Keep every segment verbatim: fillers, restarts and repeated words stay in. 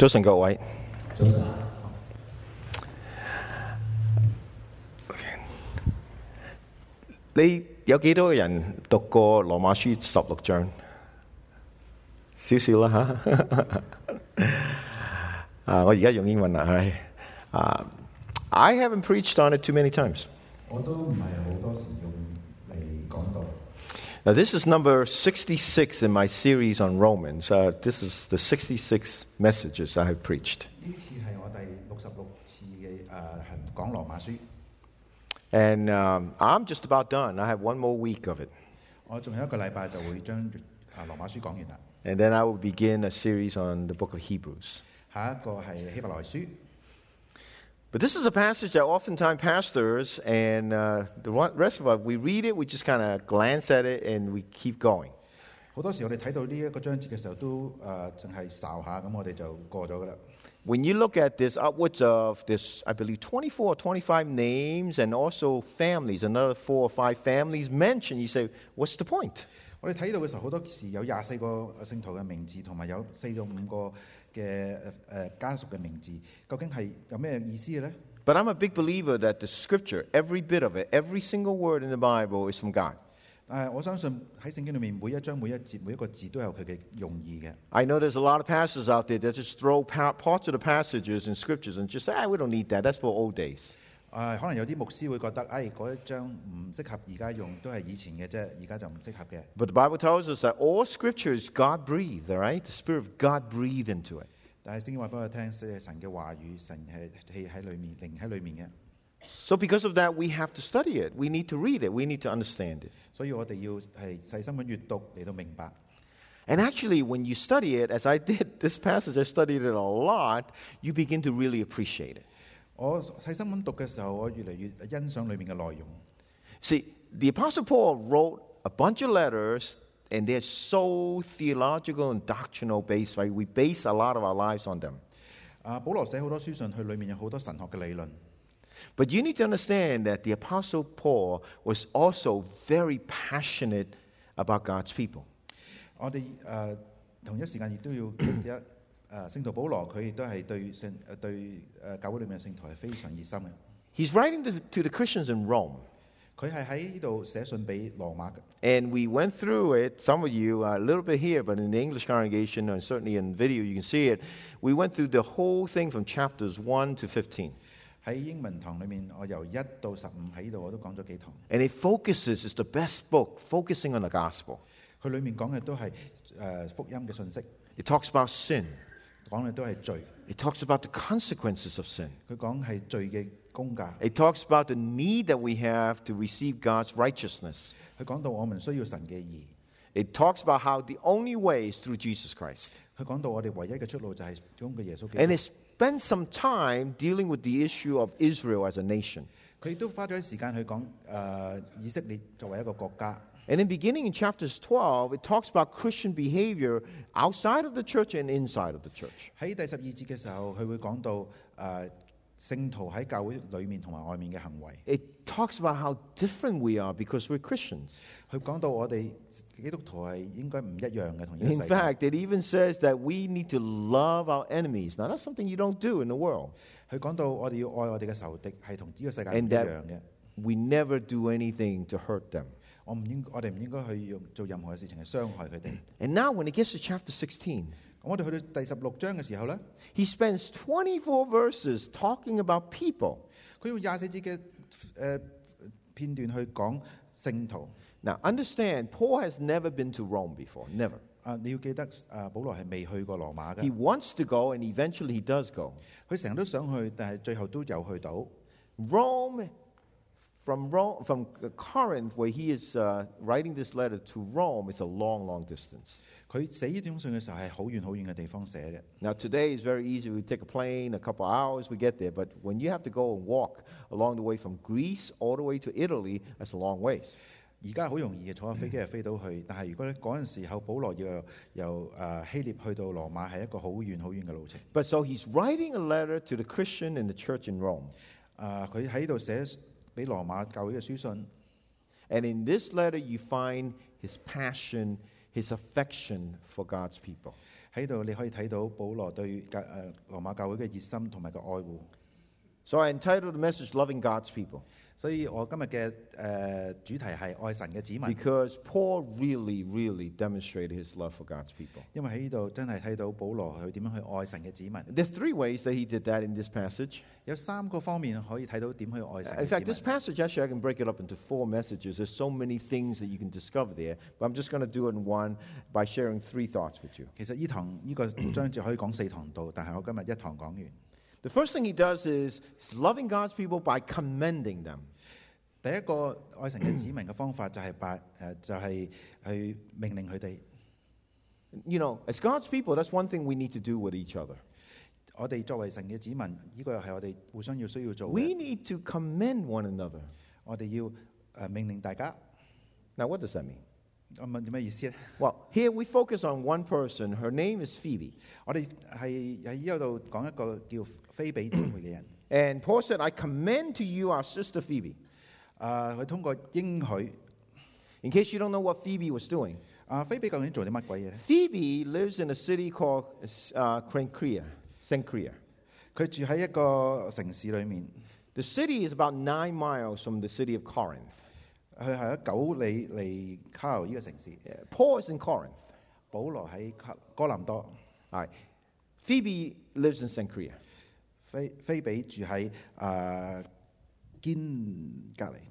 早晨各位。 早晨。 你有幾多個人讀過羅馬書十六章？少少啦嚇。啊，我而家用英文啦，係啊。I haven't preached on it too many times. 我都唔係好多時用嚟講道。 Now this is number sixty-six in my series on Romans. Uh, this is the sixty-six messages I have preached. 呢次係我第六十六次嘅誒係講羅馬書。 And um, I'm just about done. I have one more week of it. 我仲有一個禮拜就會將啊羅馬書講完啦。 And then I will begin a series on the book of Hebrews. 下一個係希伯來書。 But this is a passage that oftentimes pastors and uh, the rest of us, we read it, we just kind of glance at it, and we keep going. 好多時我哋睇到呢一個章節嘅時候，都誒淨係睄下，咁我哋就過咗噶啦。 When you look at this, upwards of this, I believe, twenty-four or twenty-five names and also families, another four or five families mentioned, you say, what's the point? 我哋睇到嘅時候，好多時有廿四個聖徒嘅名字，同埋有四到五個嘅誒家屬嘅名字，究竟係有咩意思嘅咧？ But I'm a big believer that the scripture, every bit of it, every single word in the Bible is from God. 誒，我相信喺聖經裏面每一章每一節每一個字都有佢嘅用意嘅。 I know there's a lot of pastors out there that just throw parts of the passages in scriptures and just say, ah, we don't need that. That's for old days. 誒，可能有啲牧師會覺得，誒嗰一章唔適合而家用，都係以前嘅啫，而家就唔適合嘅。 But the Bible tells us that all scripture is God-breathed, all right? The Spirit of God breathed into it. 但係聖經話俾我聽，係神嘅話語，神係氣喺裏面，靈喺裏面嘅。 So because of that, we have to study it. We need to read it. We need to understand it. 所以我哋要係細心咁閱讀嚟到明白。 And actually, when you study it, as I did this passage, I studied it a lot, you begin to really appreciate it. 我細心咁讀嘅時候，我越嚟越欣賞裏面嘅內容。 See, the Apostle Paul wrote a bunch of letters, and they're so theological and doctrinal based, right? We base a lot of our lives on them. 啊，保羅寫好多書信，佢裏面有好多神學嘅理論。 But you need to understand that the Apostle Paul was also very passionate about God's people. 我哋誒同一時間亦都要記得誒聖徒保羅，佢亦都係對聖誒對誒教會裏面嘅聖徒係非常熱心嘅。 He's writing to, to the Christians in Rome. 佢係喺呢度寫信俾羅馬嘅。 And we went through it, some of you, a little bit here, but in the English congregation, and certainly in video, you can see it. We went through the whole thing from chapters one to fifteen. 喺英文堂裏面，我由一到十五喺呢度我都講咗幾堂。 And it focuses, it's the best book, focusing on the gospel. 佢裏面講嘅都係誒福音嘅信息。 It talks about sin. 講嘅都係罪。 It talks about the consequences of sin. 佢講係罪嘅公價。 It talks about the need that we have to receive God's righteousness. 佢講到我們需要神嘅義。 It talks about how the only way is through Jesus Christ. 佢講到我哋唯一嘅出路就係用嘅耶穌基督。 And it spent some time dealing with the issue of Israel as a nation. 佢都花咗時間去講誒以色列作為一個國家。 And in beginning in chapters twelve, it talks about Christian behavior outside of the church and inside of the church. 喺第十二節嘅時候，佢會講到誒聖徒喺教會裏面同埋外面嘅行為。 It talks about how different we are because we're Christians. 佢講到我哋基督徒係應該唔一樣嘅，同呢個 In 世界。 fact, it even says that we need to love our enemies. Now, that's something you don't do in the world. 佢講到我哋要愛我哋嘅仇敵，係同呢個世界唔 And 一 that 樣嘅。 we never do anything to hurt them. 我唔應，我哋唔應該去用做任何嘅事情去傷害佢哋。 And now when it gets to chapter sixteen, 我哋去到第十六章嘅時候咧， he spends twenty-four verses talking about people. 佢用廿四節嘅誒片段去講聖徒。 Now, understand, Paul has never been to Rome before. Never. 啊，你要記得啊，保羅係未去過羅馬 He 嘅。 wants to go, and eventually he does go. 佢成日都想去，但係最後都有去到。 Rome, from Rome, from Corinth, where he is uh, writing this letter to Rome, is a long, long distance. 佢寫呢封信嘅時候係好遠好遠嘅地方寫嘅。 Now, today is very easy. We take a plane, a couple of hours, we get there. But when you have to go and walk along the way from Greece all the way to Italy, that's a long ways. 而家好容易嘅，坐下飛機就飛到去。但係如果咧嗰陣時候，保羅要由誒希臘去到羅馬係一個好遠好遠嘅路程。 But so he's writing a letter to the Christian in the church in Rome. 啊，佢喺度寫俾羅馬教會嘅書信。 And in this letter, you find his passion, his affection for God's people. 喺度你可以睇到保羅對教誒羅馬教會嘅熱心同埋個愛護。 So I entitled the message Loving God's People. 所以我今日嘅誒主題係愛神嘅子民， Because Paul really, really demonstrated his love for God's people. 因為喺呢度真係睇到保羅佢點樣去愛神嘅子民。 There's three ways that he did that in this passage. 有三個方面可以睇到點去愛神 In 嘅 fact, this 子民。 passage, actually, I can break it up into four messages. There's so many things that you can discover there. But I'm just going to do it in one by sharing three thoughts with you. 其實呢堂呢個章節可以講四堂道，但係我今日一堂講完。 The first thing he does is he's loving God's people by commending them. 第一個愛神嘅子民嘅方法就係把誒就係去命令佢哋。 You know, as God's people, that's one thing we need to do with each other. 我哋作為神嘅子民，呢個又係我哋互相要需要做 We 嘅。 need to commend one another. 我哋要誒命令大家。 Now, what does that mean? 我問點咩意思咧？ Well, here we focus on one person. Her name is Phoebe. 我哋係喺呢度講一個叫菲比姊妹嘅人。 And Paul said, I commend to you our sister Phoebe. 啊，佢通過應許。 In case you don't know what Phoebe was doing, 啊，菲比究竟做啲乜鬼嘢咧？ Phoebe lives in a city called uh, Cenchrea. Cenchrea. 佢住喺一個城市裏面， The city is about nine miles from the city of Corinth. 佢係喺九里離卡爾呢個城市。 Yeah, Paul is in Corinth. 保羅喺卡哥林多， All right. Phoebe lives in Cenchrea. 菲菲比住喺啊堅隔離。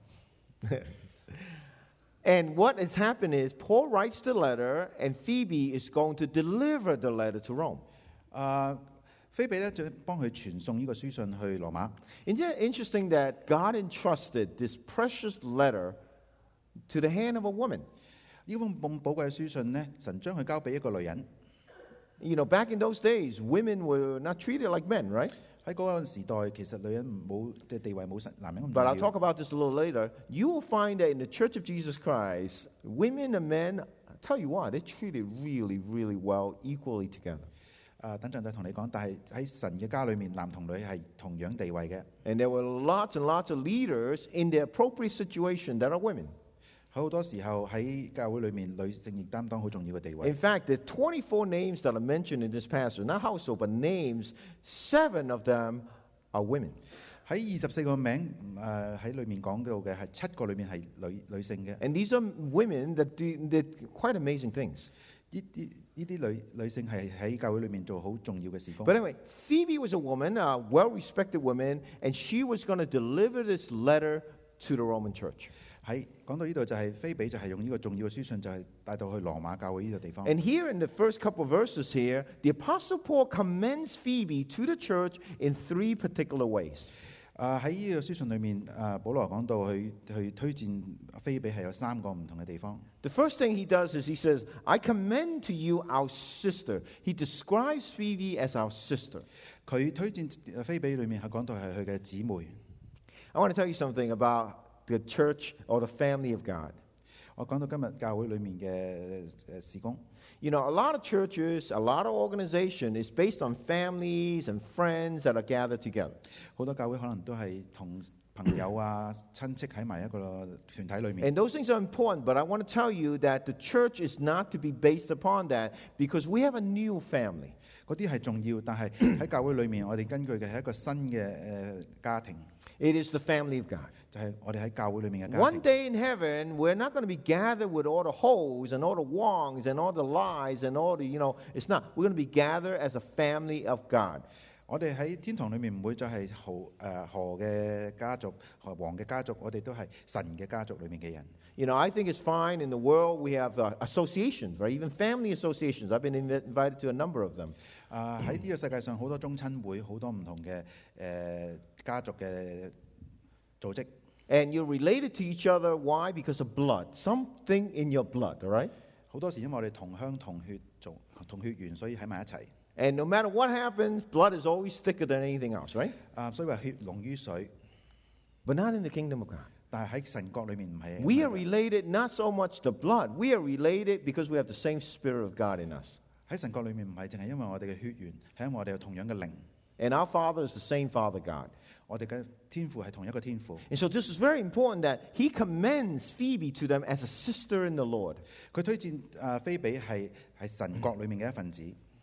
And what has happened is Paul writes the letter, and Phoebe is going to deliver the letter to Rome. 啊，菲比咧就幫佢傳送呢個書信去羅馬。 Isn't it interesting that God entrusted this precious letter to the hand of a woman? 呢封咁寶貴嘅書信呢，神將佢交俾一個女人。 You know, back in those days, women were not treated like men, right? 喺嗰個時代，其實女人冇嘅地位冇神男人咁 But I'll 重 talk 要。 about this a little later. You will find that in the Church of Jesus Christ, women and men, I tell you what, they're treated really, really well, equally together. 啊，等陣再同你講。但係喺神嘅家裏面，男同女係同樣地位嘅。 And there were lots and lots of leaders in the appropriate situation that are women. 好多時候喺教會裏面，女性亦擔當好重要嘅地位 In。fact, the twenty-four names that are mentioned in this passage, not household, but names, seven of them are women. 喺二十四個名誒喺裏面講到嘅係七個裏面係女女性嘅。 And these are women that do, did quite amazing things. 呢啲呢啲女女性係喺教會裏面做好重要嘅事工。 But anyway, Phoebe was a woman, a well-respected woman, and she was going to deliver this letter to the Roman church. 喺講到呢度就係菲比就係用呢個重要嘅書信就係帶到去羅馬教會呢個地方。 And here in the first couple of verses here, the Apostle Paul commends Phoebe to the church in three particular ways. 啊喺呢個書信裏面，啊保羅講到去去推薦菲比係有三個唔同嘅地方。 The first thing he does is he says, I commend to you our sister. He describes Phoebe as our sister. 佢推薦菲比裏面係講到係佢嘅姊妹。 I want to tell you something about the church or the family of God. 我講到今日教會裏面嘅誒事工。 You know, a lot of churches, a lot of organization is based on families and friends that are gathered together. 好多教會可能都係同朋友啊、親戚喺埋一個團體裏面。 And those things are important, but I want to tell you that the church is not to be based upon that because we have a new family. 嗰啲係重要，但係喺教會裏面，我哋根據嘅係一個新嘅誒家庭， It is the family of God. 就係我哋喺教會裏面嘅家 One 庭。 day in heaven, we're not going to be gathered with all the hoes and all the wrongs and all the lies and all the, you know, it's not. We're going to be gathered as a family of God. 我哋喺天堂裏面唔會再係何誒何嘅家族、何王嘅家族，我哋都係神嘅家族裏面嘅人。 You know, I think it's fine in the world we have uh, associations, right? Even family associations. I've been inv- invited to a number of them. 啊喺呢個世界上好多宗親會，好多唔同嘅誒、呃家族嘅組織。 And you're related to each other. Why? Because of blood. Something in your blood, all right? 好多時因為我哋同鄉同血做同血緣，所以喺埋一齊。 And no matter what happens, blood is always thicker than anything else, right? 啊，所以話血濃於水， But not in the kingdom of God. 但係喺神國裏面唔係。 We are related not so much to blood. We are related because we have the same Spirit of God in us. 喺神國裏面唔係淨係因為我哋嘅血緣，係因為我哋有同樣嘅靈。 And our Father is the same Father God. 我哋嘅天父係同一個天父。 And so this is very important that he commends Phoebe to them as a sister in the Lord. 佢推薦啊菲比係係神國裏面嘅一份子。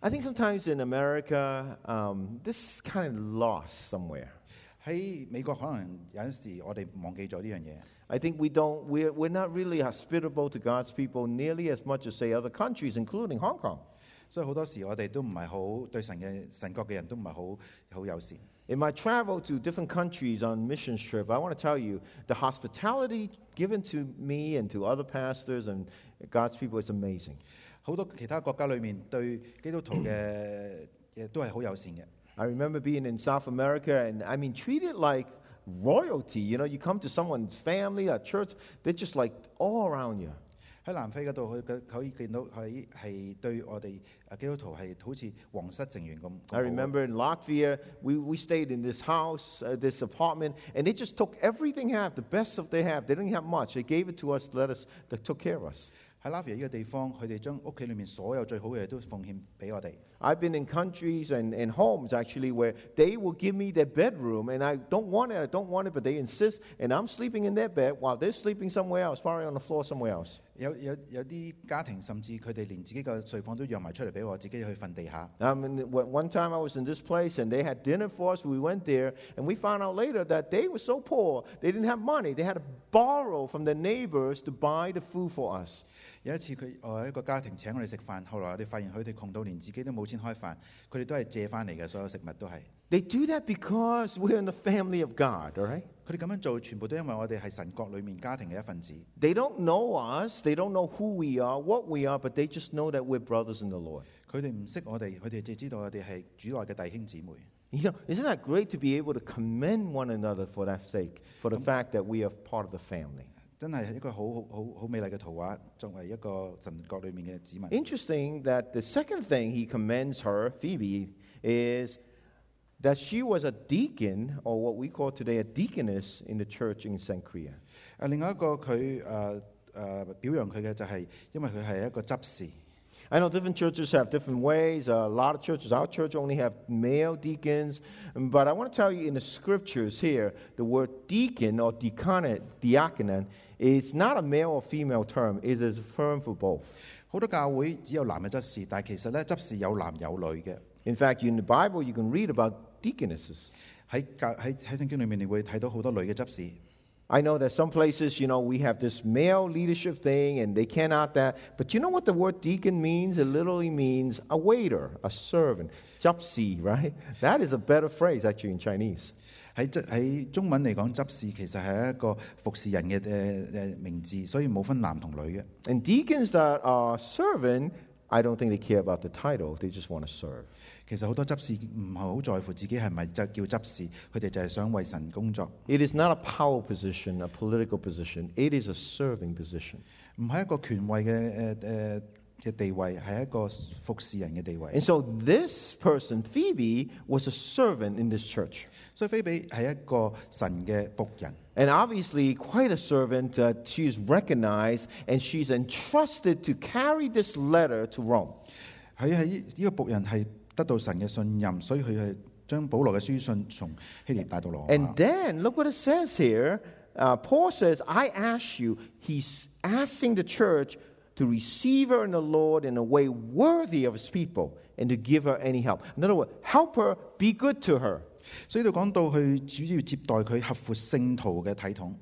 I think sometimes in America, um, this kind of lost somewhere. 喺美國可能有陣時我哋忘記咗呢樣嘢。 I think we don't, we're, we're not really hospitable to God's people nearly as much as, say, other countries, including Hong Kong. 所以好多時我哋都唔係好對神嘅神國嘅人都唔係好好友善。 In my travel to different countries on mission trip, I want to tell you, the hospitality given to me and to other pastors and God's people is amazing. 好多其他國家裏面對基督徒嘅嘢都係好友善嘅。 I remember being in South America and, I mean, treated like royalty. You know, you come to someone's family, a church, they're just like all around you. 喺南非嗰度，佢可以見到佢係對我哋誒基督徒係好似皇室成員咁。 I remember in Latvia, we, we stayed in this house, uh, this apartment, and they just took everything they have, the best of they have. They didn't have much. They gave it to us, let us, they took care of us. 喺拉比呢個地方，佢哋將屋企裏面所有最好嘅嘢都奉獻俾我哋。 I've been in countries and, and homes actually where they will give me their bedroom, and I don't want it, I don't want it, but they insist, and I'm sleeping in their bed while they're sleeping somewhere else, probably on the floor somewhere else. 有有有啲家庭甚至佢哋連自己嘅睡房都讓埋出嚟俾我，自己去瞓地下。 I mean, one time I was in this place, and they had dinner for us. We went there, and we found out later that they were so poor, they didn't have money. They had to borrow from their neighbors to buy the food for us. 有一次佢我一個家庭請我哋食飯，後來我哋發現佢哋窮到連自己都冇錢開飯，佢哋都係借翻嚟嘅，所有食物都係。 They do that because we're in the family of God, all right? 佢哋咁樣做，全部都因為我哋係神國裏面家庭嘅一份子。 They don't know us, they don't know who we are, what we are, but they just know that we're brothers in the Lord. 佢哋唔識我哋，佢哋只知道我哋係主內嘅弟兄姊妹。 You know, isn't that great to be able to commend one another for that sake, for the fact that we are part of the family? 真係一個好好好好美麗嘅圖畫，作為一個神國裏面嘅子民。 Interesting that the second thing he commends her, Phoebe, is that she was a deacon, or what we call today a deaconess, in the church in Cenchrea. 誒，另外一個佢誒誒表揚佢嘅就係因為佢係一個執事。 I know different churches have different ways. Uh, a lot of churches, our church only have male deacons. But I want to tell you in the scriptures here, the word deacon or diaconate, diaconon, is not a male or female term. It is a term for both. 好多教會只有男嘅執事，但係其實咧執事有男有女嘅。 In fact, in the Bible, you can read about deaconesses. 喺教喺喺聖經裏面，你會睇到好多女嘅執事。 I know that some places, you know, we have this male leadership thing and they cannot that. But you know what the word deacon means? It literally means a waiter, a servant, 執事, right? That is a better phrase actually in Chinese. 喺喺中文嚟講，執事其實係一個服侍人嘅誒誒名字，所以冇分男同女嘅。 And deacons that are servant, I don't think they care about the title. They just want to serve. 其實好多執事唔係好在乎自己係咪就叫執事，佢哋就係想為神工作。 It is not a power position, a political position. It is a serving position. 唔係一個權位嘅誒誒嘅地位，係一個服侍人嘅地位。 And so this person, Phoebe, was a servant in this church. 所以菲比係一個神嘅僕人。 And obviously, quite a servant, uh, she is recognized and she's entrusted to carry this letter to Rome. 佢喺呢個僕人係得到神嘅信任，所以佢係將保羅嘅書信從希臘帶到羅馬。 And then, look what it says here. Uh, Paul says, I ask you, he's asking the church to receive her in the Lord in a way worthy of his people and to give her any help. In other words, help her, be good to her. 所以呢度講到佢主要接待佢合乎聖徒嘅體統。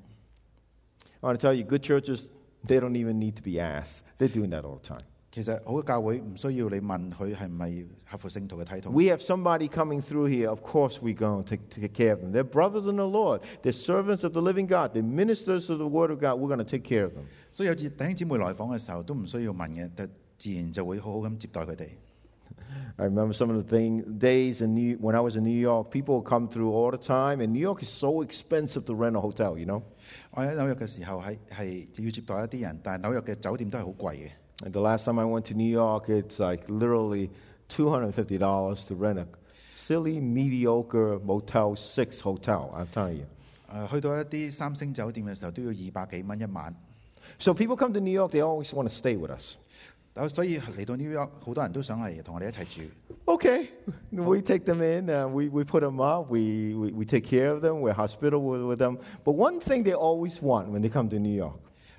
I want to tell you, good churches, they don't even need to be asked. They're doing that all the time. 其實好嘅教會唔需要你問佢係咪合乎聖徒嘅體統。 We have somebody coming through here. Of course, we're going to take, take care of them. They're brothers in the Lord. They're servants of the living God. They're ministers of the Word of God. We're going to take care of them. 所以有次弟兄姊妹來訪嘅時候，都唔需要問嘅，就自然就會好好咁接待佢哋。 I remember some of the thing, days in New, when I was in New York, people would come through all the time, and New York is so expensive to rent a hotel, you know. 我喺紐約嘅時候係係要接待一啲人，但係紐約嘅酒店都係好貴嘅。 And the last time I went to New York, it's like literally two hundred fifty dollars to rent a silly, mediocre Motel six hotel, I'm telling you. 誒、去到一啲三星酒店嘅時候，都要二百幾蚊一晚。 So people come to New York, they always want to stay with us. 所以嚟到 New York，好多人都想嚟同我哋一齊住。 Okay, we take them in, uh, we, we put them up, we, we, we take care of them, we're hospitable with, with them. But one thing they always want when they come to New York,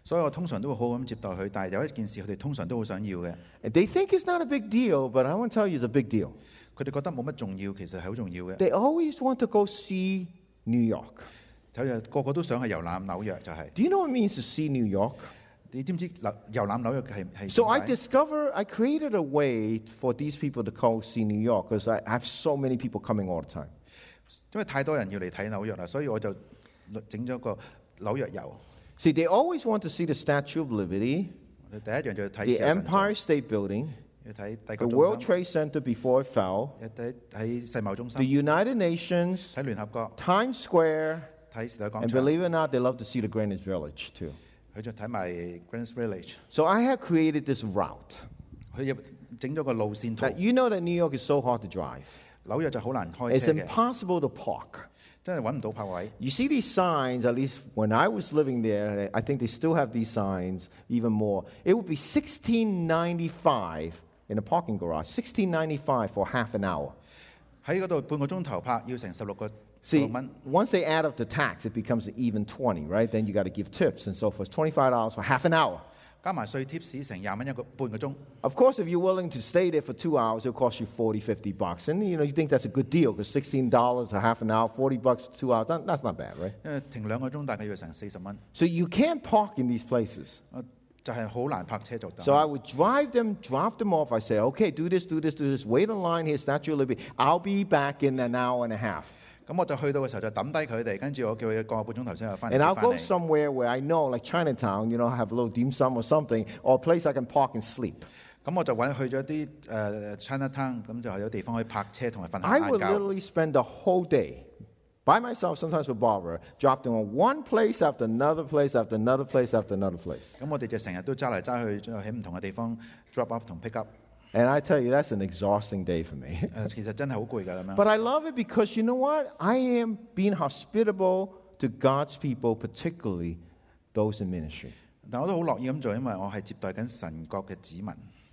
所以我通常都會好好咁接待佢。但係有一件事佢哋通常都好想要嘅， And they think it's not a big deal, but I want to tell you it's a big deal. 佢哋覺得冇乜重要，其實係好重要嘅。 They always want to go see New York. 睇下個個都想去遊覽紐約，就係、 Do you know what it means to see New York? 你知唔知遊遊覽紐約係係 So I 點解？ discovered, I created a way for these people to go see New York because I, I have so many people coming all the time. 因為太多人要嚟睇紐約啦，所以我就整咗個紐約遊。 See, they always want to see the Statue of Liberty, 第一樣就要睇 the 自由神像 Empire State Building, 要睇帝 the 國 World 中心， Trade Center before it fell, 要睇睇世貿中 the 心， United Nations, 睇聯合國， Times Square, 睇時代廣 and 場， believe it or not, they love to see the Greenwich Village too. 佢就睇埋 Greenwich Village。 So I have created this route. 佢又整咗個路線圖 Now,。you know that New York is so hard to drive. 紐約就好難開 It's 車嘅， impossible to park. 真係揾唔到泊位。 You see these signs, at least when I was living there, I think they still have these signs even more. It would be sixteen ninety-five in a parking garage, sixteen ninety-five for half an hour. 喺嗰度半個鐘頭泊要成十六個十 See, 六蚊。 once they add up the tax, it becomes an even twenty, right? Then you got to give tips and so forth. twenty-five dollars for half an hour. 加埋稅貼士成廿蚊一個半個鐘。 Of course, if you're willing to stay there for two hours, it'll cost you forty, fifty bucks. And, you know, you think that's a good deal because sixteen dollars a half an hour, forty bucks two hours, that, that's not bad, right? 因為停兩個鐘大概要成四十蚊， So you can't park in these places. 啊就係好難泊車做得。 So I would drive them, drop them off. I say, okay, do this, do this, do this. Wait in line here, Statue of Liberty. I'll be back in an hour and a half. 咁我就去到嘅時候就抌低佢哋，跟住我叫佢個半鐘頭先又翻嚟 And 接 I'll 翻 go 嚟。 somewhere where I know, like Chinatown, you know, have a little dim sum or something, or a place I can park and sleep. 咁我就揾去咗啲誒 Chinatown，咁就有地方可以泊車同埋瞓 I 下 would 晏覺。 literally spend the whole day by myself, sometimes with Barbara, drop them on one place after another place after another place after another place. 咁我哋就成日都揸嚟揸去，喺唔同嘅地方 drop up 同 pick up。 And I tell you, that's an exhausting day for me. 誒、其實真係好攰㗎咁樣。 But I love it because you know what? I am being hospitable to God's people, particularly those in ministry. 但我都好樂意咁做，因為我係接待緊神國嘅子民。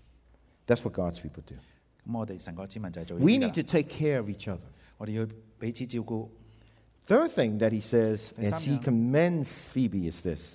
That's what God's people do. 咁我哋神國子民就係做呢 We 啲 need to 㗎。 take care of each other. 我哋要彼此照顧。 Third thing that he says, There's as he some, yeah. commends Phoebe, is this.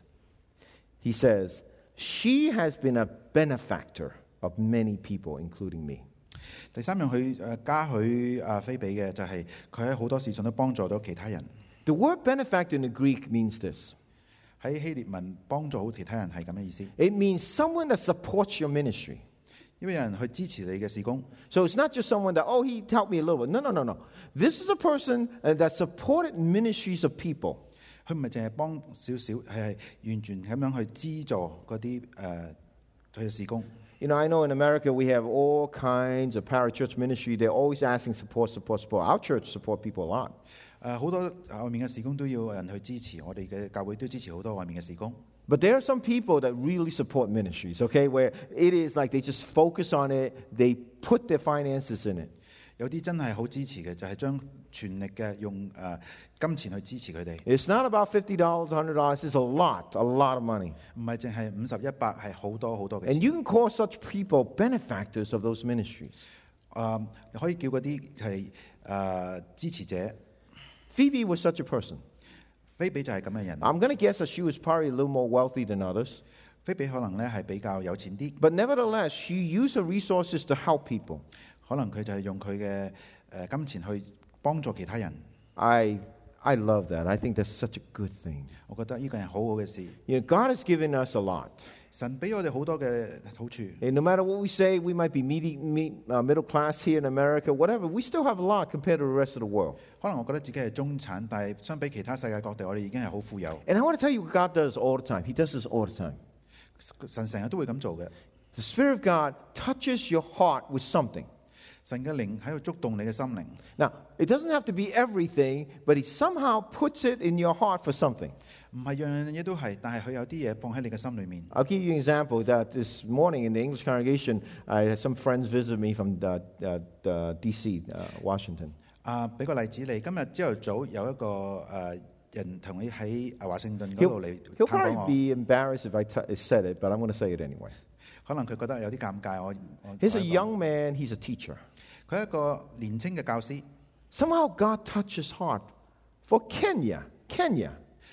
He says, she has been a benefactor of many people, including me. 第三樣佢誒加許阿菲比嘅就係佢喺好多事上都幫助咗其他人。 The word benefactor in the Greek means this. 喺希臘文幫助好其他人係咁嘅意思， It means someone that supports your ministry. 因為有人去支持你嘅事工， So it's not just someone that, oh, he helped me a little bit. No, no, no, no. This is a person uh, that supported ministries of people. 佢唔係淨係幫少少，係係完全咁樣去資助嗰啲誒佢嘅事工。 You know, I know in America we have all kinds of parachurch ministry. They're always asking support, support, support. Our church support people a lot. 誒好多外面嘅事工都要人去支持，我哋嘅教會都支持好多外面嘅事工。 But there are some people that really support ministries, okay, where it is like they just focus on it, they put their finances in it. 有啲真係好支持嘅，就係、將全力嘅用誒、呃金錢去支持佢哋， It's not about fifty dollars, one hundred dollars. It's a lot, a lot of money. 唔係淨係五十一百，係好多好多嘅 And 錢。 you can call such people benefactors of those ministries. 誒、你可以叫嗰啲係誒支持者。 Phoebe was such a person. 菲比就係咁嘅人。 I'm going to guess that she was probably a little more wealthy than others. 菲比可能咧係比較有錢啲， But nevertheless, she used her resources to help people. 可能佢就係用佢嘅誒金錢去幫助其他人。 I, I love that. I think that's such a good thing. 我覺得呢個係好好嘅事。 You know, God has given us a lot. 神俾我哋好多嘅好處。 And no matter what we say, we might be medi- me- uh, middle class here in America, whatever, we still have a lot compared to the rest of the world. 可能我覺得自己係中產，但係相比其他世界各地，我哋已經係好富有。 And I want to tell you what God does all the time. He does this all the time. 神成日都會咁做嘅。 The Spirit of God touches your heart with something. 神嘅靈喺度觸動你嘅心靈。 Now, it doesn't have to be everything, but He somehow puts it in your heart for something. 唔係樣樣嘢都係，但係佢有啲嘢放喺你嘅心裏面。 I'll give you an example that this morning in the English congregation, I had some friends visit me from uh, uh, uh, D C, uh, Washington. 啊，俾個例子你，今日朝頭早有一個誒、呃人同你喺啊華盛頓嗰 He'll, 度嚟 he'll 探訪 probably 我， be embarrassed if I t- said it, but I'm going to say it anyway. 可能佢覺得有啲尷尬。我我 He's a 我講 young man, he's a teacher. 佢係一個年青嘅教師， Somehow God touched his heart for Kenya. Kenya.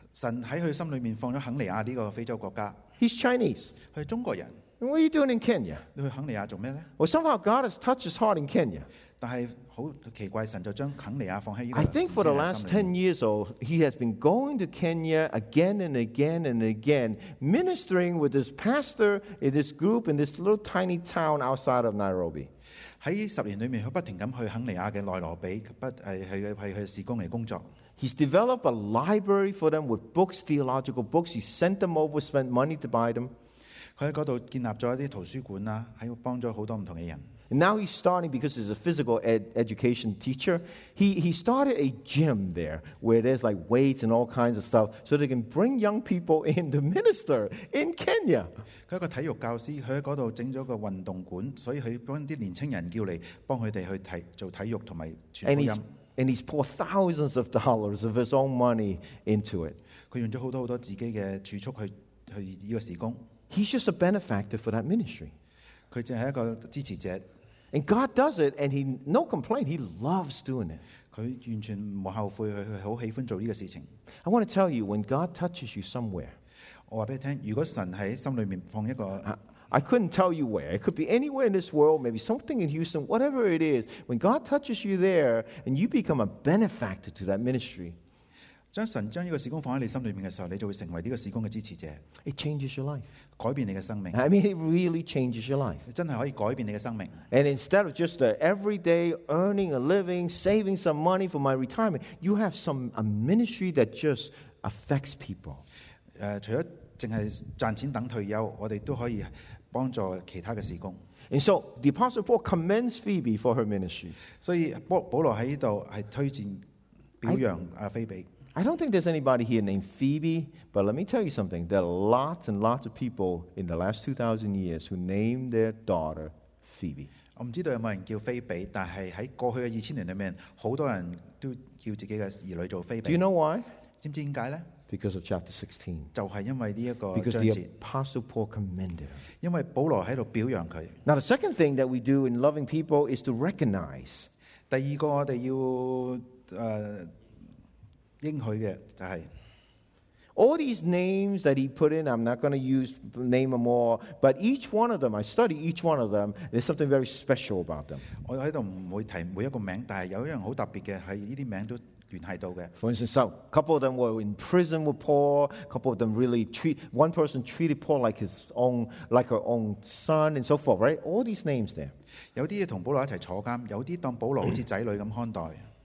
神喺佢心裏面放咗肯尼亞呢個非洲國家， He's Chinese. 佢係中國人， And what are you doing in Kenya? 你去肯尼亞做咩呢？ Well, somehow God has touched his heart in Kenya. 但係好奇怪，神就將肯尼亞放喺呢個 I think for the 先知嘅 last 心裏 ten 面 years old, he has been going to Kenya again and again and again, ministering with this pastor in this group in this little tiny town outside of Nairobi. 喺十年裏面，佢不停咁去肯尼亞嘅內羅比，不係係係去事工嚟工作。 He's developed a library for them with books, theological books. He sent them over, spent money to buy them. 佢喺嗰度建立咗一啲圖書館啦，喺度幫咗好多唔同嘅人。 And now he's starting, because he's a physical ed- education teacher, he, he started a gym there where there's like weights and all kinds of stuff so they can bring young people in to minister in Kenya. 佢係一個體育教師，佢喺嗰度整咗個運動館，所以佢幫啲年青人叫嚟幫佢哋去體做體育同埋傳 And 福 he's, 音。 and he's poured thousands of dollars of his own money into it. 佢用咗好多好多自己嘅儲蓄去去呢個事工。 He's just a benefactor for that ministry. 佢淨係一個支持者， And God does it, and he no complaint. He loves doing it. 佢完全冇後悔，佢佢好喜歡做呢個事情。 I want to tell you, when God touches you somewhere, 我話俾你聽，如果神喺心裏面放一個， I, I couldn't tell you where. It could be anywhere in this world, maybe something in Houston, whatever it is. When God touches you there, and you become a benefactor to that ministry, 將神將呢個事工放喺你心裏面嘅時候，你就會成為呢個事工嘅支持者， it changes your life. 改變你嘅生命。 I mean, it really changes your life. 真係可以改變你嘅生命。 And instead of just the everyday earning a living, saving some money for my retirement, you have some a ministry that just affects people. 誒、除咗淨係賺錢等退休，我哋都可以幫助其他嘅事工。 And so the Apostle Paul commends Phoebe for her ministries. 所以保保羅喺呢度係推薦表揚阿菲比。 I don't think there's anybody here named Phoebe, but let me tell you something. There are lots and lots of people in the last two thousand years who named their daughter Phoebe. 我唔知道有冇人叫菲比，但係喺過去嘅二千年裏面，好多人都叫自己嘅兒女做菲 Do you 比。 know why? 知唔知點解呢？ Because of chapter sixteen. 就係因為呢一個 Because 章 the 節， Apostle Paul commended her. 因為保羅喺度表揚佢。 Now, the second thing that we do in loving people is to recognize. 第二個我哋要誒、呃、應許嘅就係、 All these names that he put in, I'm not going to use name them all, but each one of them, I study each one of them. There's something very special about them. 我喺度唔會提每一個名，但係有一樣好特別嘅係呢啲名都聯繫到嘅。 For instance, a couple of them were in prison with Paul. A couple of them really treat one person treated Paul like his own, like her own son, and so forth. Right? All these names there. 有啲同保羅一齊坐監，有啲當保羅好似仔女咁看待。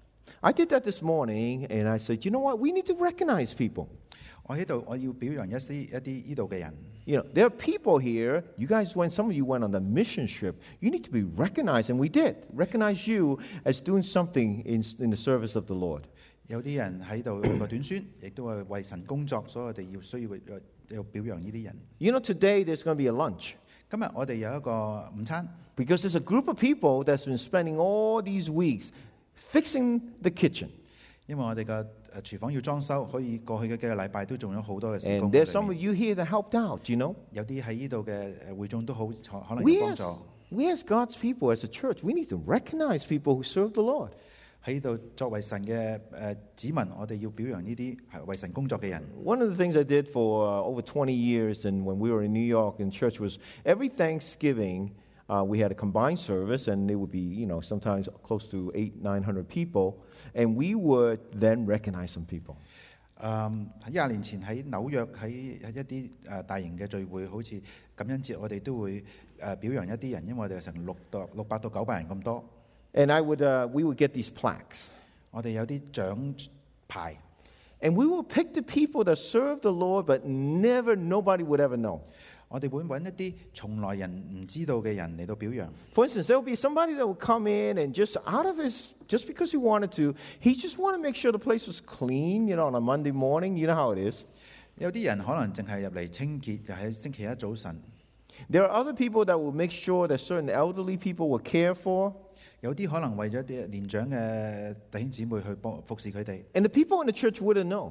I did that this morning, and I said, you know what? We need to recognize people. 我喺度我要表揚一啲一啲呢度嘅人。 You know, there are people here. You guys went. Some of you went on the mission trip. You need to be recognized, and we did recognize you as doing something in in the service of the Lord. 有啲人喺度有個短宣，亦都係為神工作，所以我哋要需要要表揚呢啲人。 You know, today there's going to be a lunch 今日我哋有一個午餐， because there's a group of people that's been spending all these weeks fixing the kitchen. 因為我哋嘅誒廚房要裝修，可以過去嘅幾個禮拜都做咗好多嘅事工 And 喺 there's some 裏 of 面。 you here that helped out, you know. 有啲喺呢度嘅誒會眾都好可能 We 有幫 as, 助。 we as God's people, as a church, we need to recognize people who serve the Lord. 喺呢度作為神嘅誒子民，我哋要表揚呢啲係為神工作嘅人。 One of the things I did for uh, over twenty years and when we were in New York in church was every Thanksgiving uh, we had a combined service and it would be, you know, sometimes close to eight, nine hundred people. And we would then recognize some people. 誒喺廿年前喺紐約喺喺一啲誒大型嘅聚會，好似感恩節，我哋都會誒表揚一啲人，因為我哋有成六到六百到九百人咁多。 And I would, uh, we would get these plaques. 我哋有啲獎牌， And we will pick the people that serve the Lord, but never, nobody would ever know. 我哋會揾一啲從來人唔知道嘅人嚟到表揚。 For instance, there will be somebody that will come in and just out of his, just because he wanted to, he just wanted to make sure the place was clean, you know, on a Monday morning. You know how it is. 有啲人可能淨係入嚟清潔，就喺星期一早晨。 There are other people that will make sure that certain elderly people were cared for. 有啲可能為咗啲年長嘅弟兄姊妹去幫服侍佢哋。 And the people in the church wouldn't know.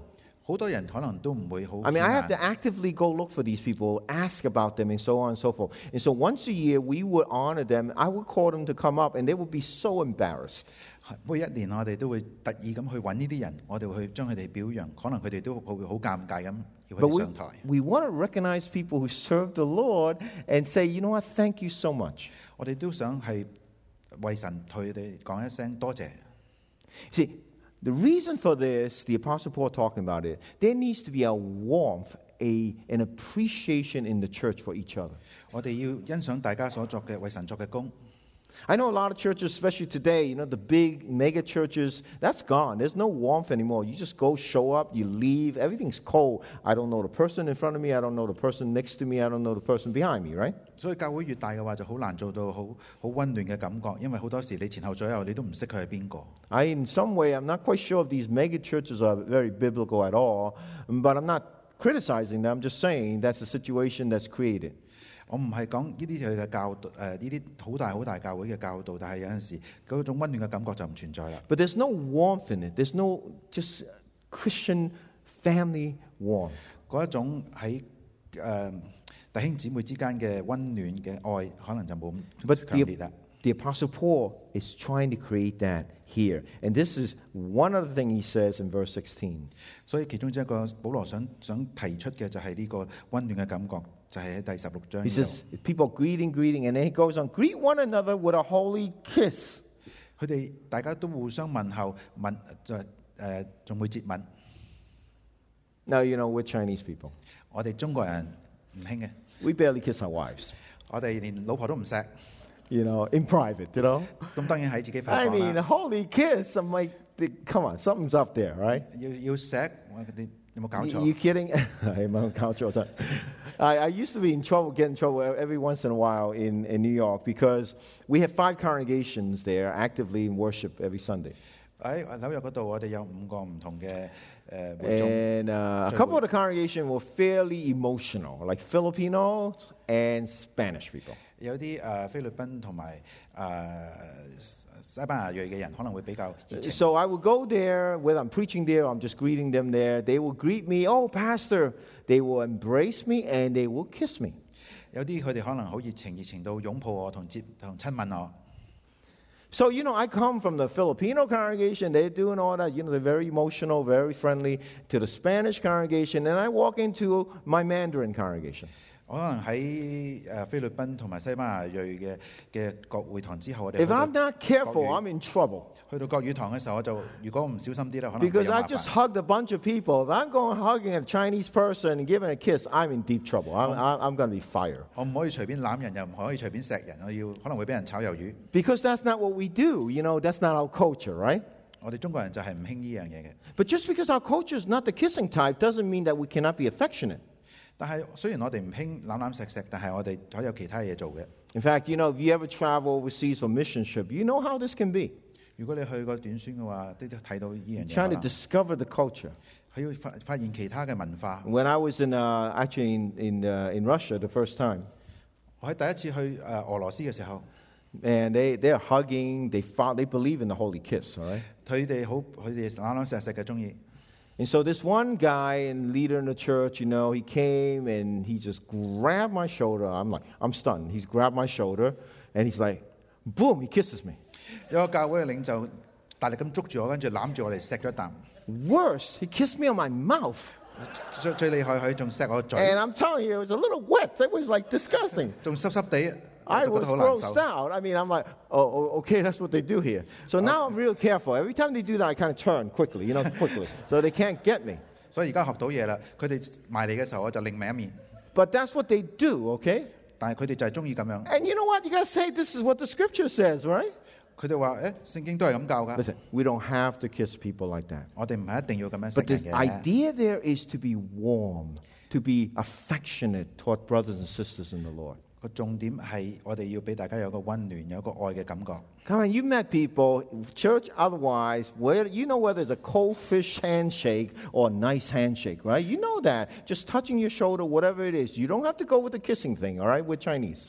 好多人可能都唔會好 I mean, I have to 顯眼 actively go look for these people, ask about them, and so on and so forth. And so once a year, we would honor them. I would call them to come up, and they would be so embarrassed. 每一年我哋都會特意咁去揾呢啲人，我哋會去將佢哋表揚，可能佢哋都會好尷尬咁要 But 佢哋 we, 上台。 we want to recognize people who serve the Lord and say, you know what, thank you so much. 我哋都想係為神對佢哋講一聲多謝。 See, the reason for this, the Apostle Paul talking about it, there needs to be a warmth, a, an appreciation in the church for each other. 我哋要欣賞大家所作嘅為神作嘅工。 I know a lot of churches, especially today, you know, the big mega churches, that's gone. There's no warmth anymore. You just go, show up, you leave. Everything's cold. I don't know the person in front of me. I don't know the person next to me. I don't know the person behind me, right? 所以教會越大嘅話，就好難做到好好溫暖嘅感覺，因為好多時你前後左右你都唔識佢係邊個。 I, in some way, I'm not quite sure if these mega churches are very biblical at all, but I'm not criticizing them. I'm just saying that's the situation that's created. 我唔係講呢啲佢嘅教導，誒呢啲好大好大教會嘅教導，但係有陣時嗰種溫暖嘅感覺就唔存在啦。 But there's no warmth in it. There's no just Christian family warmth. 嗰一種喺誒、呃、弟兄姊妹之間嘅溫暖嘅愛，可能就冇 But 咁強烈 the, 啦。 the Apostle Paul is trying to create that here. And this is one other thing he says in verse sixteen. 所以其中一個保羅想想提出嘅就係呢個溫暖嘅感覺，就係、是、喺第十六章 He 呢度。 says, people greeting, greeting, and then he goes on, greet one another with a holy kiss. 佢哋大家都互相問候，問就誒仲會接吻。 Now, you know, we're Chinese people. 我哋中國人唔興嘅， We barely kiss our wives, 我哋連老婆都唔錫。 you know, in private, you know. 咁當然喺自己 I 房房 mean, a 啦， holy kiss. I'm like, come on, something's up there, right? 要要錫，我你有冇搞 You, 錯？ you kidding? Hey, my culture. I, I used to be in trouble, get in trouble every once in a while in, in New York because we have five congregations there actively in worship every Sunday. 喺紐約嗰度，我哋有五個唔同嘅誒會眾， And uh, a couple of the congregation were fairly emotional, like Filipinos and Spanish people. 有啲誒菲律賓同埋誒西班牙裔嘅人可能會比較熱情。 So I would go there, whether I'm preaching there or I'm just greeting them there. They will greet me, oh, Pastor. They will embrace me and they will kiss me. 有啲佢哋可能好熱情，熱情到擁抱我同接同親吻我。 So, you know, I come from the Filipino congregation. They're doing all that. You know, they're very emotional, very friendly to the Spanish congregation. And I walk into my Mandarin congregation. 我可能喺誒菲律賓同埋西班牙裔嘅嘅國會堂之後，我哋去 If I'm 到 not careful, 國語 I'm in trouble. 去到國語堂嘅時候，我就如果唔小心啲咧，可能會 Because 有 I 麻 just 煩。 hugged a bunch of people. If I'm going hugging a Chinese person and giving a kiss, I'm in deep trouble. I'm, I'm, I'm going to be fired. 我唔可以隨便攬人，又唔可以隨便錫人，我要可能會俾人炒魷魚。 Because that's not what we do. You know, that's not our culture, right? 我哋中國人就係唔興呢樣嘢嘅。 But just because our culture is not the kissing type doesn't mean that we cannot be affectionate. 但係雖然我哋唔興攬攬錫錫，但係我哋可以有其他嘢做嘅。 In fact, you know, if you ever travel overseas for mission trip, you know how this can be. 如果你去過短宣嘅話，都睇到呢樣 Trying to 嘢。 discover the culture. 佢要發發現其他嘅文化。 When I was in, uh, actually in, in, uh, in Russia the first time, 我喺第一次去誒俄羅斯嘅時候， and they, they're hugging, they, follow, they believe in the holy kiss, all right? 佢哋好佢哋攬攬錫錫嘅中意。 And so this one guy and leader in the church, you know, he came and he just grabbed my shoulder. I'm like, I'm stunned. He's grabbed my shoulder and he's like, boom, he kisses me. 有個教會嘅領袖大力咁捉住我，跟住攬住我嚟錫咗一啖。 Worse, he kissed me on my mouth. 最最厲害佢仲錫我嘴， And I'm telling you, it was a little wet. It was like disgusting. 仲濕濕地， I 我都 was 覺得好難 grossed 受。 out. I mean, I'm like, oh, oh, okay, that's what they do here. So now I'm real careful. Every time they do that, I kind of turn quickly, you know, quickly. So they can't get me. 所以而家學到嘢啦，佢哋埋嚟嘅時候我就另名一面， But that's what they do, okay? 但係佢哋就係中意咁樣。 And you know what? You got to say this is what the scripture says, right? 佢哋話：誒聖經都係咁教㗎， Listen, we don't have to kiss people like that. 我哋唔係一定要咁樣 But 錫 the 人嘅。 idea there is to be warm, to be affectionate toward brothers and sisters in the Lord. 個重點係我哋要俾大家有個温暖，有個愛嘅感覺。 Come on, you met people, church otherwise, where you know whether it's a cold fish handshake or a nice handshake, right? You know that. Just touching your shoulder, whatever it is. You don't have to go with the kissing thing, all right, with Chinese.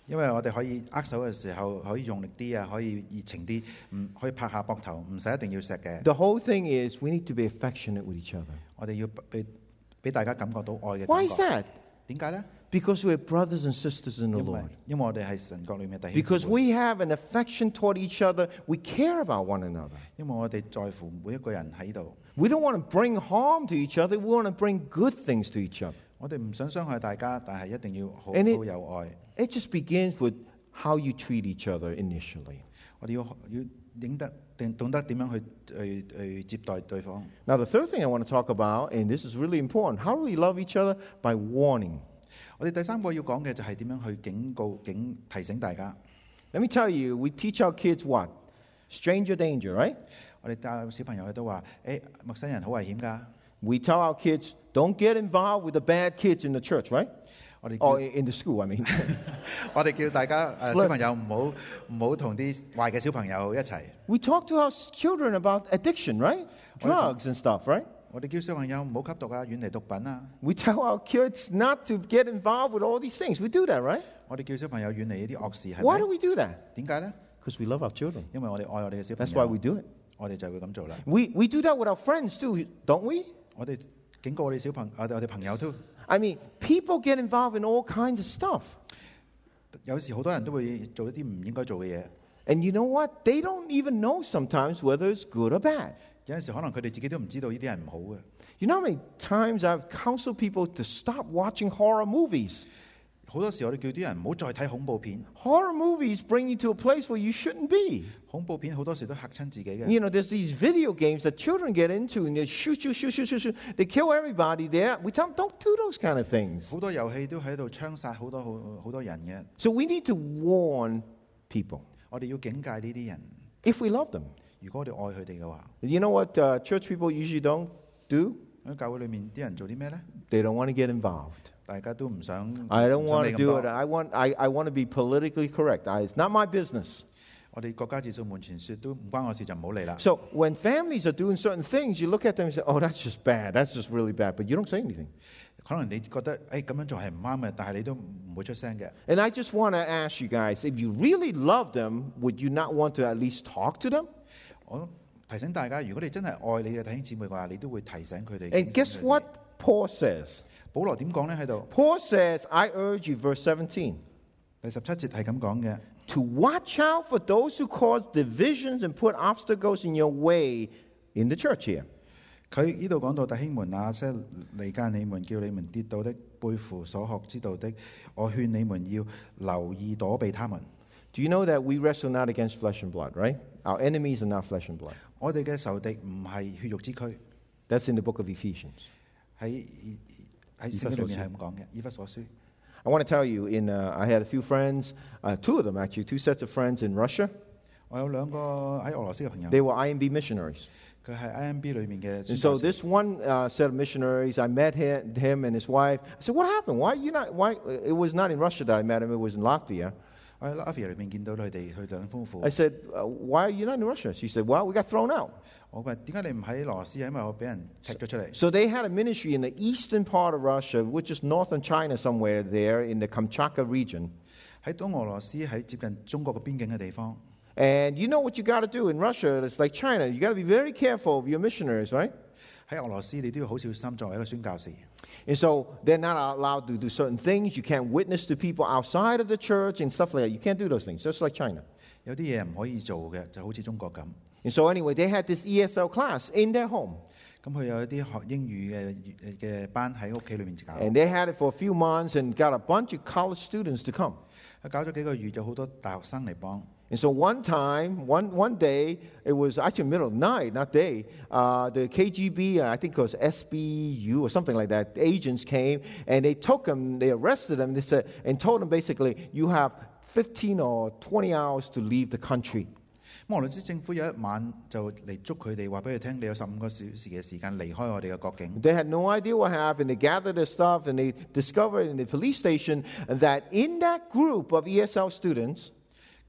因為我哋可以握手嘅時候可以用力啲啊，可以熱情啲，唔可以拍下膊頭，唔使一定要錫嘅。 The whole thing is we need to be affectionate with each other. 我哋要俾俾大家感覺到愛嘅 Why 感 is 覺。 that? 點解呢？ Because we're brothers and sisters in the 因為 Lord. 因為我哋係神國裏面嘅弟兄 Because 姊妹。 we have an affection toward each other. We care about one another. 因為我哋在乎每一個人喺度， We don't want to bring harm to each other. We want to bring good things to each other. 我哋唔想傷害大家，但係一定要好好 And it- 有愛。 It just begins with how you treat each other initially. 我哋要要懂得定懂得點樣去去去接待對方。 Now, the third thing I want to talk about, and this is really important, how do we love each other? By warning. 我哋第三個要講嘅就係點樣去警告、警提醒大家。 Let me tell you, we teach our kids what? Stranger danger, right? 我哋教小朋友佢都話：，誒、陌生人好危險㗎。 We tell our kids, don't get involved with the bad kids in the church, right? 我哋 Or 叫 in the school, I mean. 我哋叫大家誒、呃 Slip 小朋友唔好唔好同啲壞嘅小朋友一齊。 We talk to our children about addiction, right? Drugs and stuff, right? 我哋叫小朋友唔好吸毒啊，遠離毒品啊。 We tell our kids not to get involved with all these things. We do that, right? 我哋叫小朋友遠離呢啲惡事，係 Why do 咪？ we do that? 點解呢？ Because we love our children. 因為我哋愛我哋嘅小朋 That's why we 友， do it. 我哋就會咁做啦。 We, we do that with our friends too, don't we? 我哋警告我哋小朋我哋我哋朋友都， I mean, people get involved in all kinds of stuff. 有時好多人都會做一啲唔應該做嘅嘢。 And you know what? They don't even know sometimes whether it's good or bad. 有陣時可能佢哋自己都唔知道呢啲係唔好嘅。 You know how many times I've counseled people to stop watching horror movies? 好多時我哋叫啲人唔好再睇恐怖片。 Horror movies bring you to a place where you shouldn't be. 恐怖片好多時都嚇親自己嘅。 You know, there's these video games that children get into and they shoot, shoot, shoot, shoot, shoot, shoot. They kill everybody there. We tell them, don't do those kind of things. 好多遊戲都喺度槍殺好多好好多人嘅。 So we need to warn people 我哋要警戒呢啲人。 if we love them. 如果我哋愛佢哋嘅話， You know what uh, church people usually don't do? 喺教會裏面啲人做啲咩呢？ They don't want to get involved. 大家都唔想。 I don't 唔想 want 理 to 咁 do 多 it. I want, I, I want to be politically correct. I, it's not my business. 我哋國家自掃門前雪都唔關我事，就唔好理啦。 So when families are doing certain things, you look at them and say, oh, that's just bad. That's just really bad. But you don't say anything. 可能你覺得誒咁樣做係唔啱嘅，但係你都唔會出聲嘅。 And I just want to ask you guys, if you really love them, would you not want to at least talk to them? 我提醒大家，如果你真係愛你嘅弟兄姊妹嘅話，你都會提醒佢哋。 And 警 guess 醒佢哋 what Paul says? 保羅點講呢？喺度 Paul says, I urge you, verse seventeen, 第十七節係咁講嘅。 to watch out for those who cause divisions and put obstacles in your way in the church here. 佢呢度講到弟兄們，那些離間你們、叫你們跌倒的、背負所學之道的，我勸你們要留意躲避他們。 Do you know that we wrestle not against flesh and blood, right? Our enemies are not flesh and blood. 我哋嘅仇敵唔係血肉之軀， That's in the book of Ephesians. 喺喺聖經裏面係咁講嘅。以弗所書， I want to tell you, in uh, I had a few friends, uh, two of them actually, two sets of friends in Russia. 我有兩個喺俄羅斯嘅朋友， They were I M B missionaries. 佢係 I M B 裏面嘅宣 And so 教士。 this one uh, set of missionaries, I met him, him and his wife. I said, "What happened? Why you not? Why it was not in Russia that I met him? It was in Latvia." 我喺 Latvia 裏面見到佢哋佢兩夫婦 I。said, uh, "Why are you not in Russia?" She said, "Well, we got thrown out." 我話點解你唔喺俄羅斯啊？因為我俾人踢咗出嚟。 So they had a ministry in the eastern part of Russia, which is northern China somewhere there in the Kamchatka region. 喺東俄羅斯喺接近中國嘅邊境嘅地方。 And you know what you got to do in Russia? It's like China. You got to be very careful of your missionaries, right? 喺俄羅斯你都要好小心作為一個宣教士。 And so they're not allowed to do certain things. You can't witness to people outside of the church and stuff like that. You can't do those things, just like China. 有啲嘢唔可以做嘅，就好似中國咁。 And so anyway, they had this E S L class in their home. 咁佢有一啲學英語嘅嘅班喺屋企裏面搞。 And they had it for a few months and got a bunch of college students to come. 佢搞咗幾個月，有好多大學生嚟幫。 And so one time, one, one day, it was actually middle of night, not day, uh, the K G B, I think it was S B U or something like that, agents came and they took him, they arrested him, they said, and told him basically, you have fifteen or twenty hours to leave the country. 咁俄羅斯政府有一晚就嚟捉佢哋，話俾佢聽：你有十五個小時嘅時間離開我哋嘅國境。 They had no idea what happened. They gathered their stuff and they discovered in the police station that in that group of E S L students,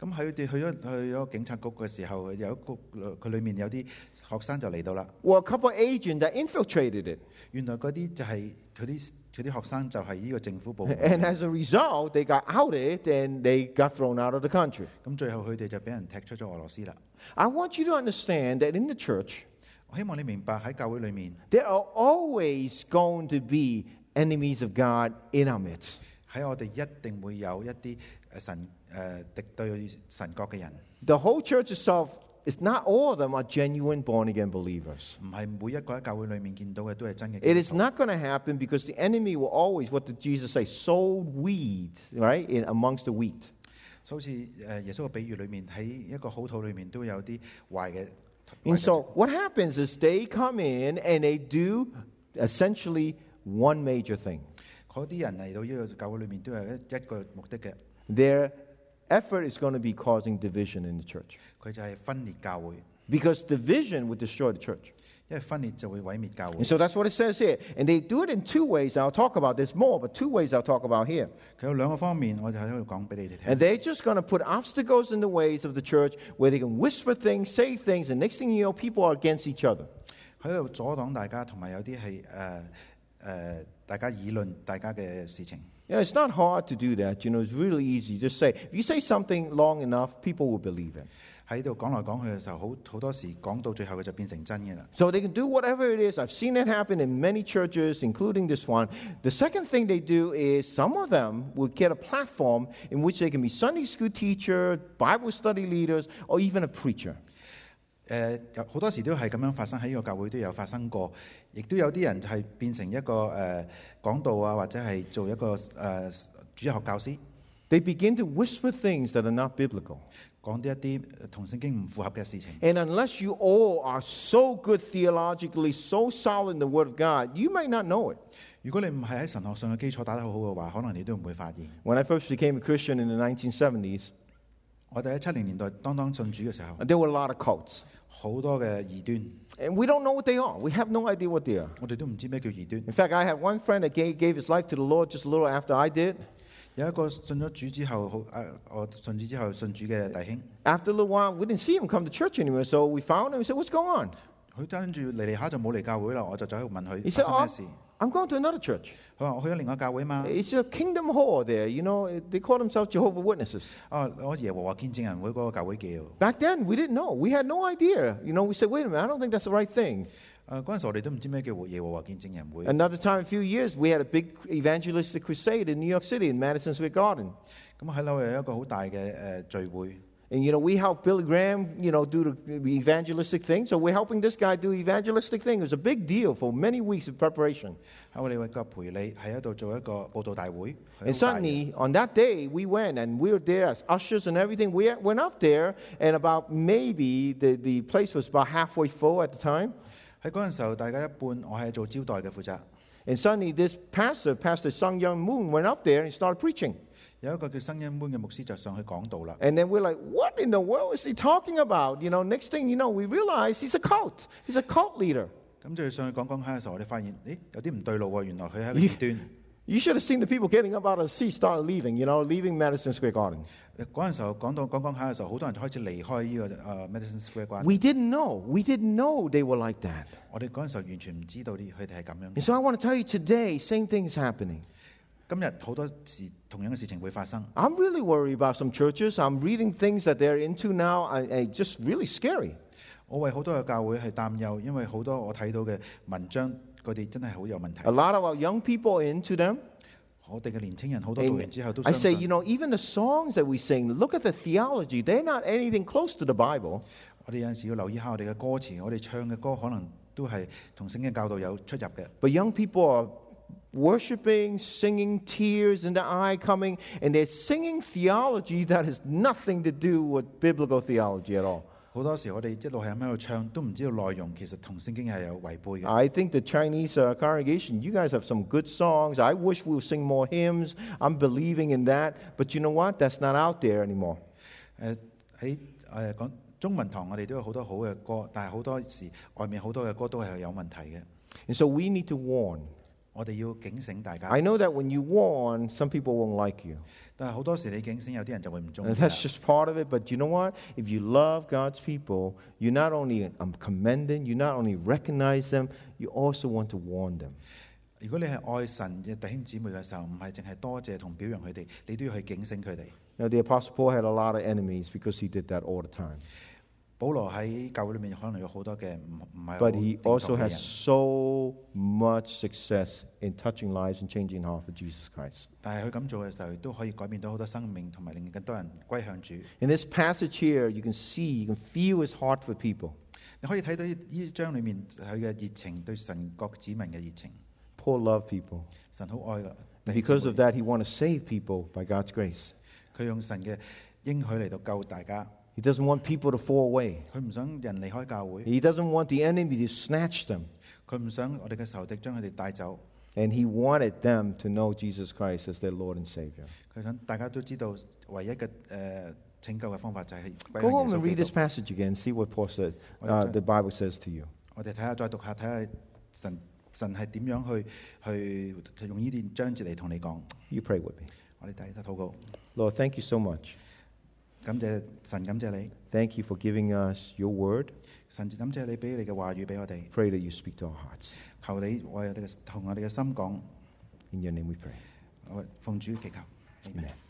咁佢哋去咗去咗警察局嘅時候，有一個佢裏面有啲學生就嚟到啦。 Well, a couple of agents that infiltrated it. 原來嗰啲就係佢啲佢啲學生就係呢個政府部門。 And as a result, they got outed and they got thrown out of the country. 咁最後佢哋就俾人踢出咗俄羅斯啦。 I want you to understand that in the church, 我希望你明白喺教會裏面 there are always going to be enemies of God in our midst. 喺我哋一定會有一啲誒神誒敵對神國嘅人。 The whole church itself, it's not all of them are genuine born-again believers. 唔係每一個喺教會裏面見到嘅都係真嘅 It 基 is 督徒。 not going to happen because the enemy will always, what did Jesus say, sow weeds, right, in amongst the wheat. 好似誒耶穌嘅比喻裏面，喺一個好土裏面都有啲壞嘅。 And so what happens is they come in and they do essentially one major thing. 嗰啲人嚟到呢個教會裏面都有一一個目的嘅， Their effort is going to be causing division in the church. 佢就係分裂教會， Because division would destroy the church. 因為分裂就會毀滅教會 And。so that's what it says here. And they do it in two ways. I'll talk about this more, but two ways I'll talk about here. 佢有兩個方面，我就喺度講俾你哋 And 聽。 they're just going to put obstacles in the ways of the church where they can whisper things, say things, and next thing you know, people are against each other. 喺度阻擋大家，同埋有啲係誒誒大家議論大家嘅事情。 You know, it's not hard to do that. You know, it's really easy. Just say, if you say something long enough, people will believe it. 喺度講來講去嘅時候，好好多時講到最後佢就變成真嘅啦。 So they can do whatever it is. I've seen it happen in many churches, including this one. The second thing they do is some of them will get a platform in which they can be Sunday school teacher, Bible study leaders, or even a preacher. 誒有好多時都係咁樣發生，喺呢個教會都有發生過，亦都有啲人係變成一個誒、呃、講道啊，或者係做一個誒、呃、主日學教師， They begin to whisper things that are not biblical. 講啲一啲同聖經唔符合嘅事情。 And unless you all are so good theologically, so solid in the Word of God, you may not know it. 如果你唔係喺神學上嘅基礎打得好好嘅話，可能你都唔會發現。 When I first became a Christian in the nineteen seventies, 我哋喺七零年代當當信主嘅時候， there were a lot of cults. 好多嘅異端， And we don't know what they are. We have no idea what they are. 我哋都唔知咩叫異端。 In fact, I had one friend that gave, gave his life to the Lord just a little after I did. 有一個信咗主之後，好誒，我信主之後信主嘅弟兄， After a little while, we didn't see him come to church anymore, so we found him and said, "What's going on?" 佢跟住嚟嚟下就冇嚟教會啦，我就走去問佢 He 發 said, 生咩 "Oh, 事。 I'm going to another church. 佢話：我去咗另外教會嘛。 It's a Kingdom Hall there. You know, they call themselves Jehovah's Witnesses." 啊，我耶和華見證人會嗰個教會叫。誒 Back then, we didn't know. We had no idea. You know, we said, "Wait a minute, I don't think that's the right thing." 嗰陣時我哋都唔知咩叫耶和華見證人會。 Another time, a few years, we had a big evangelistic crusade in New York City in Madison Square Garden. 咁喺紐約有一個好大嘅誒聚會。 And, you know, we helped Billy Graham, you know, do the evangelistic thing. So we're helping this guy do evangelistic thing. It was a big deal for many weeks of preparation. 喺我哋為個培理喺一度做一個報道大會。 And suddenly, on that day, we went and we were there as ushers and everything. We went up there, and about maybe the, the place was about halfway full at the time. 喺嗰陣時候，大家一半我係做招待嘅負責。 And suddenly, this pastor, Pastor Sung Young Moon, went up there and started preaching. 有一個叫新恩般嘅牧師就上去講道啦。 And then we're like, what in the world is he talking about? You know, next thing you know, we realize he's a cult. He's a cult leader. 咁就上去講講下嘅時候，我哋發現，誒有啲唔對路喎，原來佢係一個異端。 You should have seen the people getting up out of the seat, start leaving, you know, leaving Madison Square Garden. 嗰陣時候講到講講下嘅時候，好多人就開始離開呢、這個誒、uh, Madison Square Garden。 We didn't know. We didn't know they were like that. 我哋嗰陣時候完全唔知道啲佢哋係咁樣 And 嘅。 so I want to tell you today, same thing is happening. 今日好多時同樣嘅事情會發生。 I'm really worried about some churches. I'm reading things that they're into now, and and just really scary. 我為好多嘅教會係擔憂，因為好多我睇到嘅文章，佢哋真係好有問題 A。lot of our young people are into them. 我哋嘅年青人好多讀 And 完之後都 I 相 say, 信 you。know, even the songs that we sing, look at the theology. They're not anything close to the Bible. 我哋有陣時要留意下我哋嘅歌詞，我哋唱嘅歌可能都係同聖經教導有出入嘅。 But young people are worshiping, singing, tears in the eye coming, and they're singing theology that has nothing to do with biblical theology at all. 好多時我哋一路係咁喺度唱，都唔知道內容其實同聖經係有違背嘅。 I think the Chinese uh, congregation, you guys have some good songs. I wish we would sing more hymns. I'm believing in that. But you know what? That's not out there anymore. 誒喺誒講中文堂，我哋都有好多好嘅歌，但係好多時外面好多嘅歌都係有問題嘅。 And so we need to warn. 我哋要警醒大家。 I know that when you warn, some people won't like you. 但係好多時你警醒，有啲人就會唔中意 And 啦。 that's just part of it. But you know what? If you love God's people, you not only um, commend them, you not only recognize them, you also want to warn them. 如果你係愛神嘅弟兄姊妹嘅時候，唔係淨係多謝同表揚佢哋，你都要去警醒佢哋。 Now, the Apostle Paul had a lot of enemies because he did that all the time. 保羅喺教會裏面可能有好多嘅唔唔係好 But he 地道 also 嘅 has 人， so much success in touching lives and changing the heart for Jesus Christ. 但係佢咁做嘅時候，都可以改變到好多生命，同埋令更多人歸向主。 In this passage here, you can see, you can feel his heart for people. 你可以睇到呢章裏面佢嘅熱情，對神國子民嘅熱情。 Paul loved people. 神好愛嘅 And 弟兄 because 姊 of 妹， that, he wanted to save people by God's grace. 佢用神嘅應許嚟到救大家。 He doesn't want people to fall away. 佢唔想人離開教會， He doesn't want the enemy to snatch them. 佢唔想我哋嘅仇敵將佢哋帶走。 And he wanted them to know Jesus Christ as their Lord and Savior. 佢想大家都知道，唯一嘅誒、呃、拯救嘅方法就係歸 Go 向 home 耶 and 穌 read 基 this 督。 passage again. See what Paul said. Okay. Uh, the Bible says to you. 我哋睇下，再讀下，睇下神神係點樣去去用呢段章節嚟同你講。 You pray with me. 我哋第一禱告， Lord, thank you so much. 感謝神，感謝你， Thank you for giving us your word. 神感謝你俾你嘅話語俾我哋。 Pray that you speak to our hearts. 求你為我哋嘅同我哋嘅心講， In your name we pray. 我奉主祈求。 Amen.